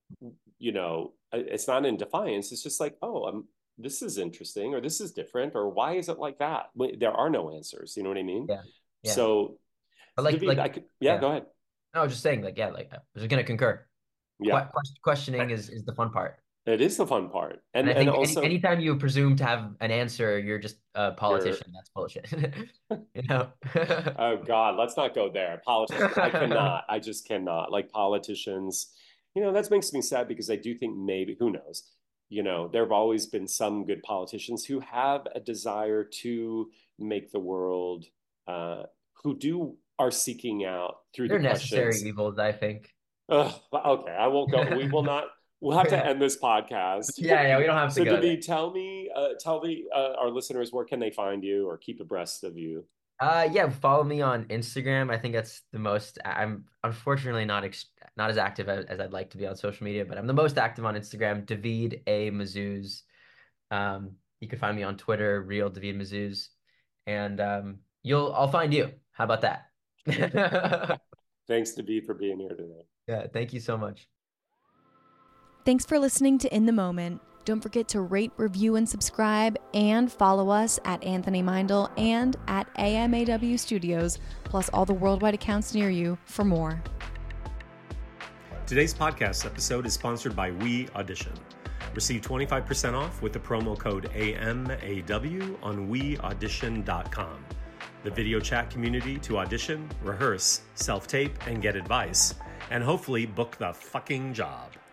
you know, it's not in defiance. It's just like, oh, I'm this is interesting or this is different or why is it like that? There are no answers. You know what I mean? yeah, yeah, So, but like David, I like could, yeah, yeah. go ahead. No, I was just saying, like, yeah, like I was gonna concur. Que Yeah, questioning is is the fun part, it is the fun part. and And I and think any also anytime you presume to have an answer, you're just a you're, politician. That's bullshit. You know? oh God, let's not go there. Politicians, I cannot. I just cannot. Like politicians, you know, that makes me sad because I do think maybe, who knows? You know, there have always been some good politicians who have a desire to make the world, uh, who do are seeking out through the They're necessary questions. evils, I think. Uh, okay, I won't go. We will not. We'll have to end this podcast. Yeah, yeah, we don't have to so, go David, tell me, uh, tell the uh, our listeners, where can they find you or keep abreast of you? Uh, yeah, follow me on Instagram. I think that's the most. I'm unfortunately not ex not as active as, as I'd like to be on social media, but I'm the most active on Instagram. David A. Mazouz. Um, you can find me on Twitter, real David Mazouz, and um, you'll I'll find you. How about that? Thanks, David, for being here today. Yeah, thank you so much. Thanks for listening to In the Moment. Don't forget to rate, review, and subscribe, and follow us at Anthony Meindl and at A M A W Studios, plus all the worldwide accounts near you for more. Today's podcast episode is sponsored by We Audition. Receive twenty-five percent off with the promo code A M A W on we audition dot com. The video chat community to audition, rehearse, self-tape, and get advice, and hopefully book the fucking job.